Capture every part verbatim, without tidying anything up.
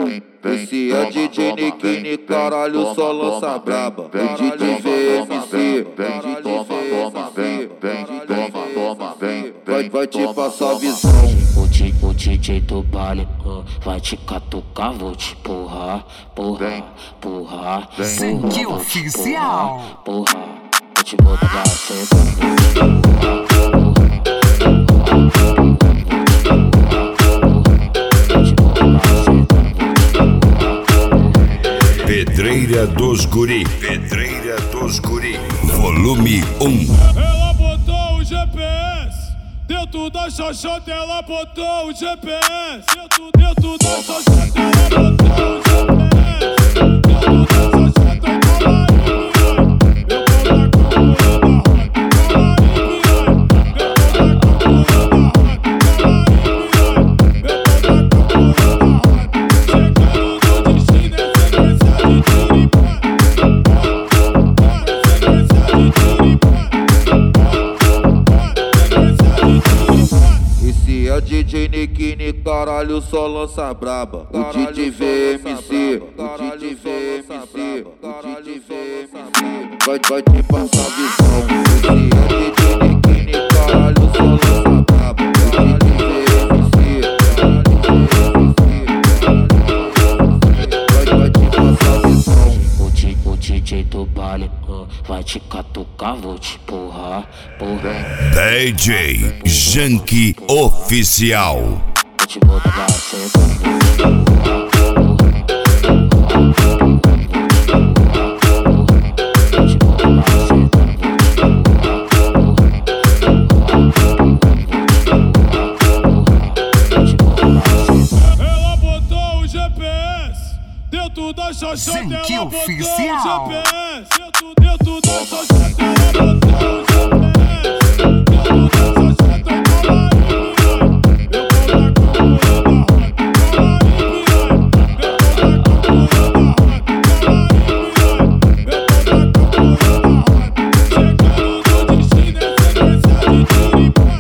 Esse é D J Nikini, caralho, só lança braba. O D J V M C, vai, vai te passar visão. O, D, o D J do baile uh, vai te catucar, vou te porrar, porrar, porrar. Sangue oficial. Porra, vou te botar sempre. Pedreira dos Guri, Pedreira dos Guri, volume um. Ela botou o G P S dentro da xoxota, ela botou o G P S dentro, dentro da xoxota, ela botou o G P S dentro da xoxota, calma aí, eu vou dar com o da rota, calma aí, eu vou dar com o da rota, calma aí, eu vou dar com o da rota, chegando no destino é sequência de tiro e pá, sequência de tiro e pá. Esse é o D J Nikini, caralho, só lança braba. O D J V M C, o D J V M C, o D J V M C, vai, vai te passar visão. Esse é o D J Nikini, caralho, só lança braba. O D J V M C, vai, vai te passar visão. O, D, o D J do baile uh, vai te catucar, vou te porrar, porra. D J Janky Oficial. Vou te botar sempre. Ela botou o G P S dentro da xoxota, Sangue ela botou o G oficial. P S dentro, dentro da xoxota, ela botou o G P S dentro da xoxota, calma aí, eu vou dar com o da rota, calma aí, eu vou dar com o da rota, calma aí, eu vou dar com o da rota, chegando no destino é sequência de tiro e pá,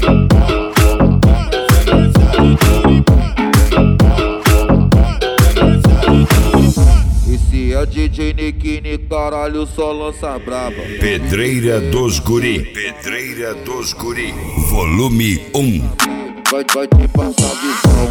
sequência de tiro e pá. Esse é o D J Nikini, caralho, só lança braba. Pedreira dos Guri, Pedreira dos Guri, volume um. Vai, vai te passar visão.